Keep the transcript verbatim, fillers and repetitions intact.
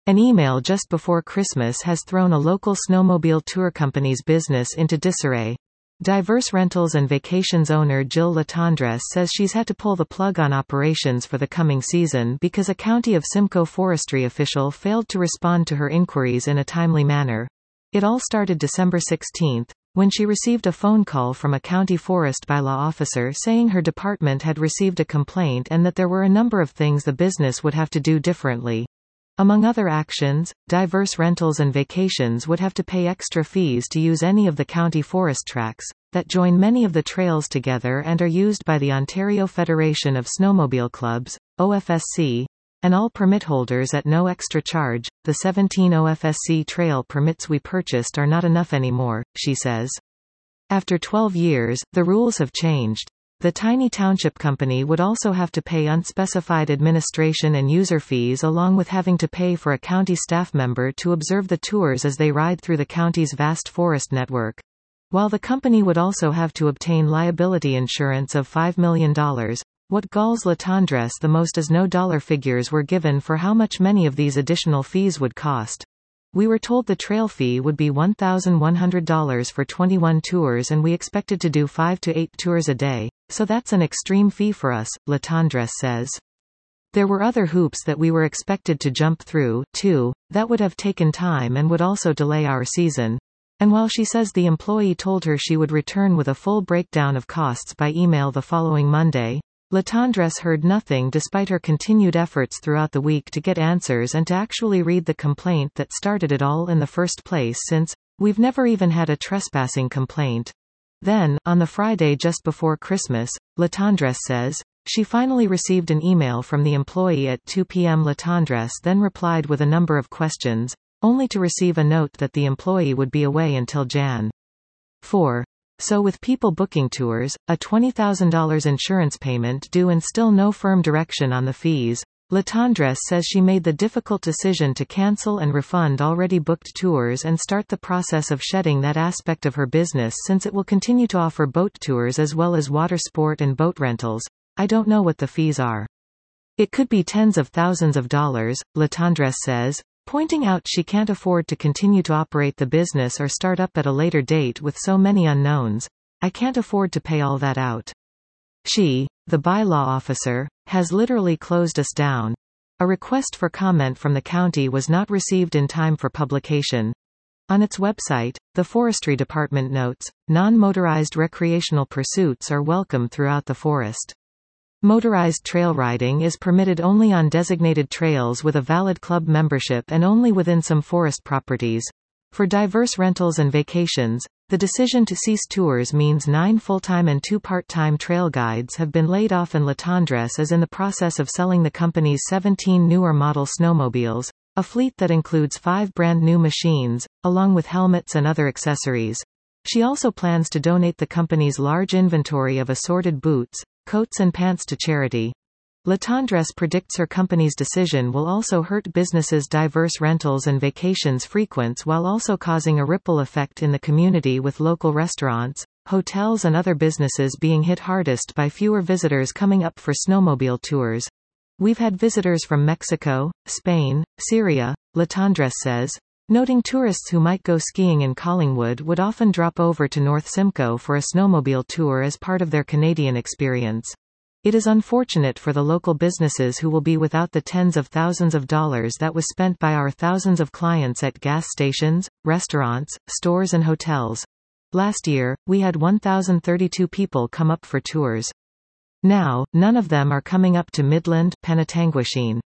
An email just before Christmas has thrown a local snowmobile tour company's business into disarray. Diverse Rentals and Vacations owner Jill Latendresse says she's had to pull the plug on operations for the coming season because a County of Simcoe forestry official failed to respond to her inquiries in a timely manner. It all started December sixteenth, when she received a phone call from a county forest bylaw officer saying her department had received a complaint and that there were a number of things the business would have to do differently. Among other actions, Diverse Rentals and Vacations would have to pay extra fees to use any of the county forest tracks that join many of the trails together and are used by the Ontario Federation of Snowmobile Clubs, O F S C, and all permit holders at no extra charge. The seventeen O F S C trail permits we purchased are not enough anymore, she says. After twelve years, the rules have changed. The tiny township company would also have to pay unspecified administration and user fees along with having to pay for a county staff member to observe the tours as they ride through the county's vast forest network. While the company would also have to obtain liability insurance of five million dollars, what galls Latendresse the most is no dollar figures were given for how much many of these additional fees would cost. We were told the trail fee would be one thousand one hundred dollars for twenty-one tours and we expected to do five to eight tours a day, so that's an extreme fee for us, Latendresse says. There were other hoops that we were expected to jump through, too, that would have taken time and would also delay our season. And while she says the employee told her she would return with a full breakdown of costs by email the following Monday, Latendresse heard nothing despite her continued efforts throughout the week to get answers and to actually read the complaint that started it all in the first place since, we've never even had a trespassing complaint. Then, on the Friday just before Christmas, Latendresse says, she finally received an email from the employee at two p m Latendresse then replied with a number of questions, only to receive a note that the employee would be away until January fourth. So with people booking tours, a twenty thousand dollars insurance payment due and still no firm direction on the fees, Latendresse says she made the difficult decision to cancel and refund already booked tours and start the process of shedding that aspect of her business since it will continue to offer boat tours as well as water sport and boat rentals. I don't know what the fees are. It could be tens of thousands of dollars, Latendresse says, pointing out she can't afford to continue to operate the business or start up at a later date with so many unknowns. I can't afford to pay all that out. She, the bylaw officer, has literally closed us down. A request for comment from the county was not received in time for publication. On its website, the Forestry Department notes, non-motorized recreational pursuits are welcome throughout the forest. Motorized trail riding is permitted only on designated trails with a valid club membership and only within some forest properties. For Diverse Rentals and Vacations, the decision to cease tours means nine full-time and two part-time trail guides have been laid off and Latendresse is in the process of selling the company's seventeen newer model snowmobiles, a fleet that includes five brand new machines, along with helmets and other accessories. She also plans to donate the company's large inventory of assorted boots, coats and pants to charity. Latendresse predicts her company's decision will also hurt businesses Diverse Rentals and Vacations frequents while also causing a ripple effect in the community with local restaurants, hotels and other businesses being hit hardest by fewer visitors coming up for snowmobile tours. We've had visitors from Mexico, Spain, Syria, Latendresse says, noting tourists who might go skiing in Collingwood would often drop over to North Simcoe for a snowmobile tour as part of their Canadian experience. It is unfortunate for the local businesses who will be without the tens of thousands of dollars that was spent by our thousands of clients at gas stations, restaurants, stores and hotels. Last year, we had one thousand thirty-two people come up for tours. Now, none of them are coming up to Midland, Penetanguishene.